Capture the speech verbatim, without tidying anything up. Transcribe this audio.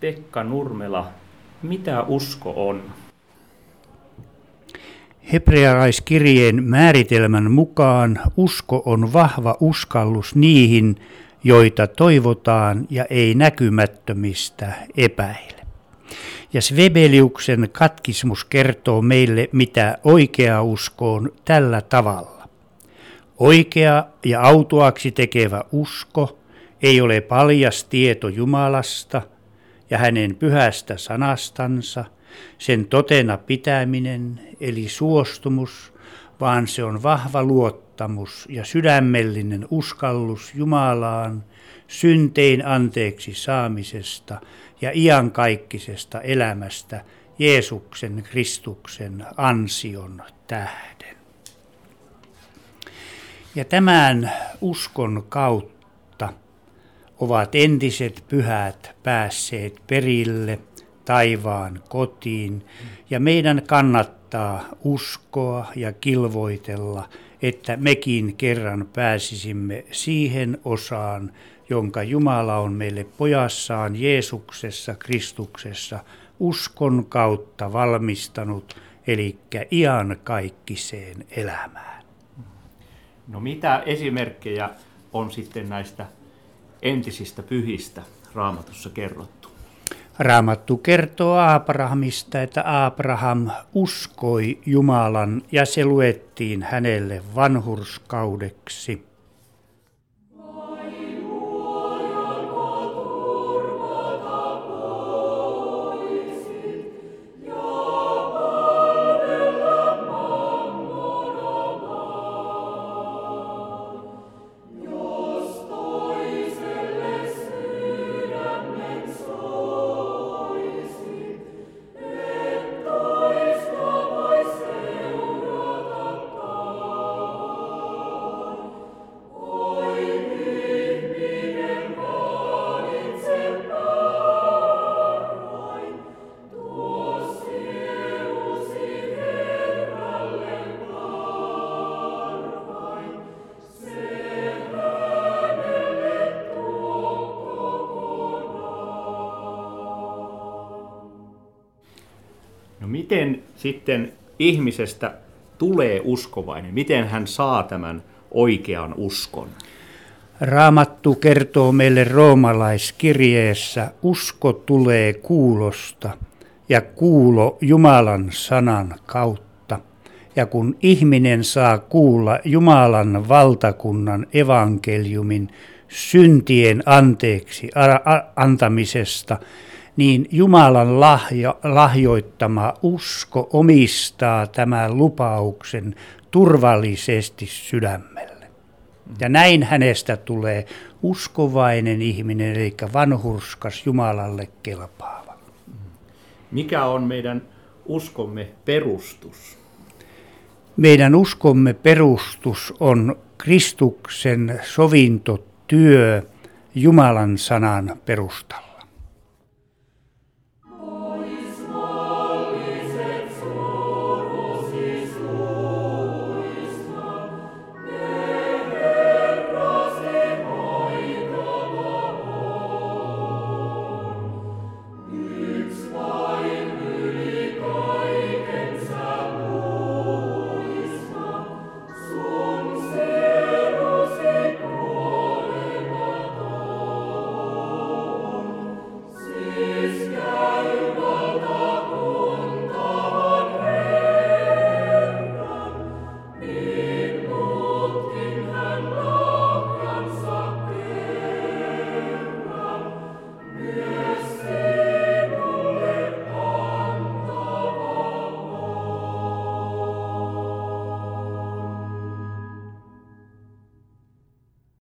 Pekka Nurmela, mitä usko on? Hebrealaiskirjeen määritelmän mukaan usko on vahva uskallus niihin, joita toivotaan ja ei näkymättömistä epäile. Ja Svebeliuksen katkismus kertoo meille, mitä oikea usko on tällä tavalla. Oikea ja autuaksi tekevä usko ei ole paljas tieto Jumalasta ja hänen pyhästä sanastansa, sen totena pitäminen eli suostumus, vaan se on vahva luottamus ja sydämellinen uskallus Jumalaan, syntein anteeksi saamisesta ja iankaikkisesta elämästä Jeesuksen Kristuksen ansion tähden. Ja tämän uskon kautta ovat entiset pyhät päässeet perille taivaan kotiin, ja meidän kannattaa uskoa ja kilvoitella, että mekin kerran pääsisimme siihen osaan, jonka Jumala on meille pojassaan Jeesuksessa Kristuksessa uskon kautta valmistanut, eli iankaikkiseen elämään. No mitä esimerkkejä on sitten näistä entisistä pyhistä Raamatussa kerrottu? Raamattu kertoo Abrahamista, että Abraham uskoi Jumalan ja se luettiin hänelle vanhurskaudeksi. No miten sitten ihmisestä tulee uskovainen? Miten hän saa tämän oikean uskon? Raamattu kertoo meille roomalaiskirjeessä, usko tulee kuulosta ja kuulo Jumalan sanan kautta. Ja kun ihminen saa kuulla Jumalan valtakunnan evankeliumin syntien anteeksi antamisesta, niin Jumalan lahjo, lahjoittama usko omistaa tämän lupauksen turvallisesti sydämelle. Ja näin hänestä tulee uskovainen ihminen, eli vanhurskas Jumalalle kelpaava. Mikä on meidän uskomme perustus? Meidän uskomme perustus on Kristuksen sovintotyö Jumalan sanan perustalla.